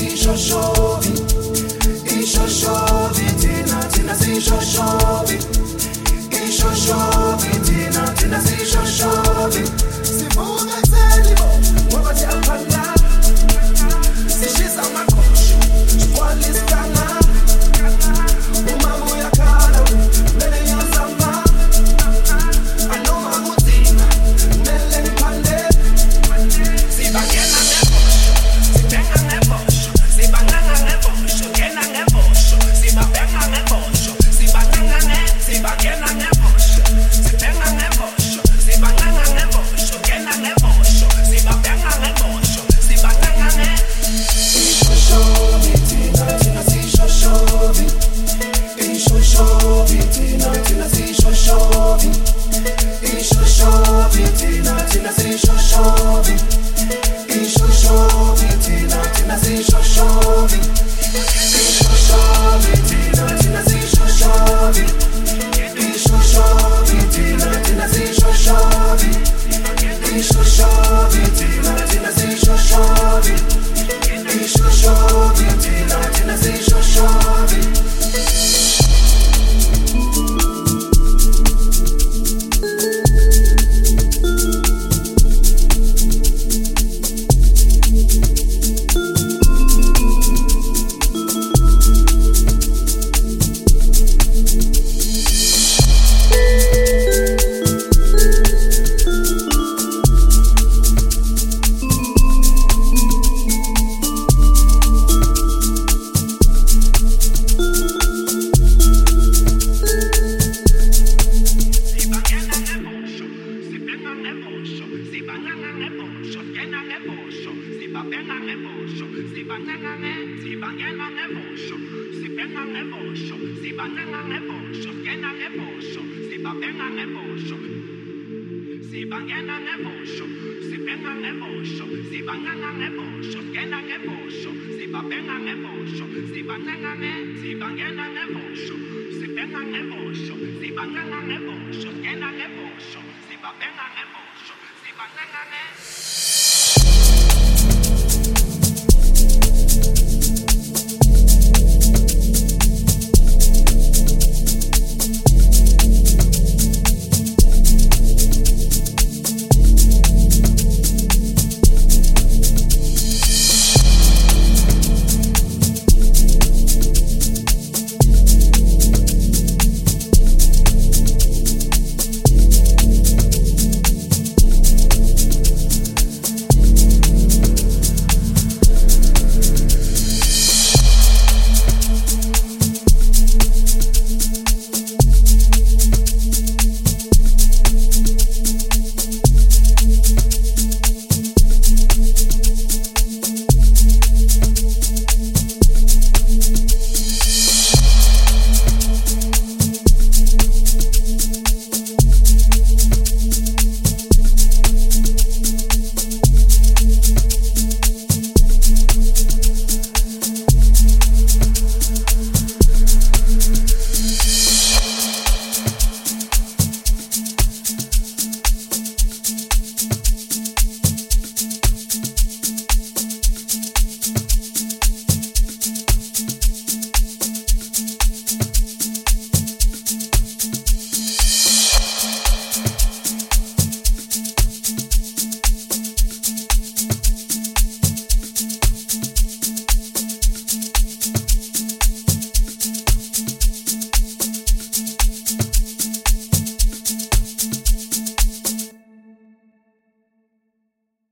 ishoshovi, ishoshovi, tina ishoshovi, ishoshovi, tina ishoshovi. Sivuka ekuseni ngoba siyaphala, sishisa amakhosi, sikwalisana. Umama uyakhala, kumele ngiyazama. Anoma kunzima, kumele ngiphande. Sibangena ngebosho, sibhenga ngebosho, sibanganga ngebosho, ngena ngebosho, sibabhenga ngebosho, sibangena ngebosho, sibhenga ngebosho, sibanganga ngebosho, ngena ngebosho, sibabhenga ngebosho, sibanganga ishoshovi, tina ishoshovi, ishoshovi, tina ishoshovi, ishoshovi, tina ishoshovi, ishoshovi, tina ishoshovi, ishoshovi, tina ishoshovi, ishoshovi, tina ishoshovi, ishoshovi, tina ishoshovi, ishoshovi, tina ishoshovi. Sibangena ngebosho, sibabhenga ngebosho, sibangena ngebosho.